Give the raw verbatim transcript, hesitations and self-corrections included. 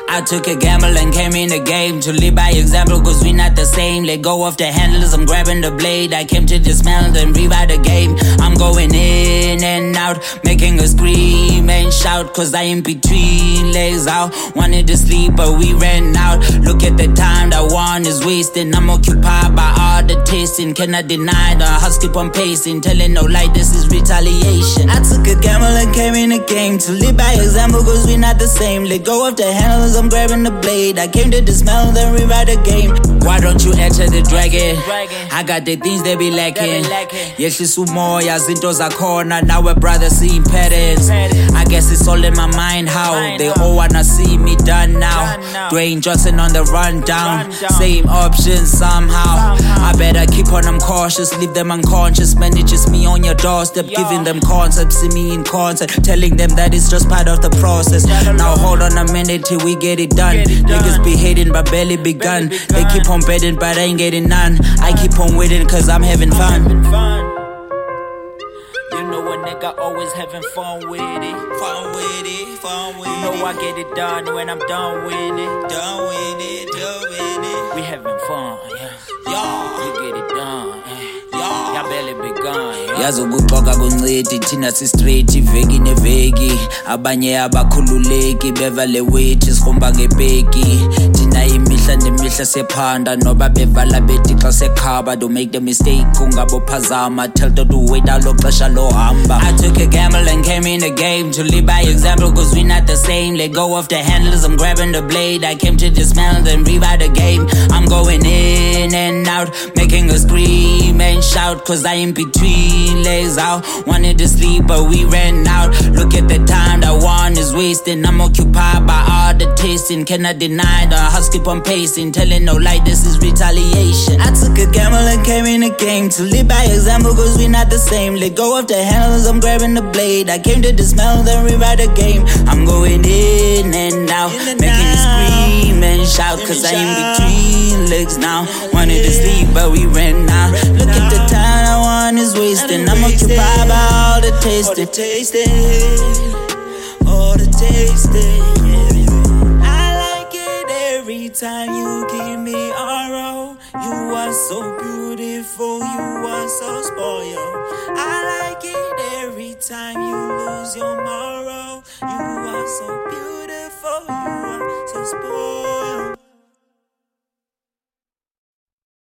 I took a gamble and came in the game to live by example, cause we not the same. Let go of the handles, I'm grabbing the blade. I came to dismantle and rewrite the game. I'm going in and out, making a scream and shout, cause I in between legs out. Wanted to sleep but we ran out. Look at the time that one is wasting. I'm occupied by all the tasting. Cannot deny the hustle keep on pacing. Telling no lie, this is retaliation. I took a gamble and came in the game to live by example, cause we not the same. Let go of the handles, I'm grabbing the blade. I came to dismantle then rewrite the game. Why don't you enter the dragon? I got the things they be lacking. Yehlisa umoya, zinto zakhona. Now we're brothers seeing patterns. I guess it's all in my mind how they all wanna see me done now. Dwayne Johnson on the rundown. Same options somehow. I better keep on, I'm cautious. Leave them unconscious. Man, it's just me on your doorstep. Giving them concepts, see me in concert. Telling them that it's just part of the process. Now hold on a minute till we get it done. Niggas be hating but barely begun. They keep on betting but I ain't getting none. I keep on waiting cause I'm having fun. You know a nigga always having fun with it. Fun with it, fun with it. You know I get it done when I'm done with it. Done with it, done with it. We having fun, yeah. Yeah, you get it done, yeah. Y'all barely begun, yeah. Yazi ukuxoxa kuncedi thina si straight iveki neveki. Abanye abakhululeki bevale weight sikhomba ngebeki. Thina imihla nemihla sephanda noba bevala bethi xa sekhaba. Don't make the mistake ungabophazama. Tell them to wait alo xesha lohamba. I took a gamble and came in the game to live by example, cause we not the same. Let go of the handles, I'm grabbing the blade. I came to dismantle then rewrite the game. I'm going in and out, making a scream and shout, cause I in between legs out. Wanted to sleep but we ran out. Look at the time that one is wasting. I'm occupied by all the tasting. Cannot deny the hustle keep on pacing. Telling no lie, this is retaliation. I took a gamble and came in the game to live by example, cause we not the same. Let go of the handles, I'm grabbing the blade. I came to dismantle then rewrite the game. I'm going in and out, making a scream and shout, cause I in between legs now. Wanted to sleep but we ran out. Look at the time that one is wasting. I'm occupied by all the tasting. All the tasting, all the tasting.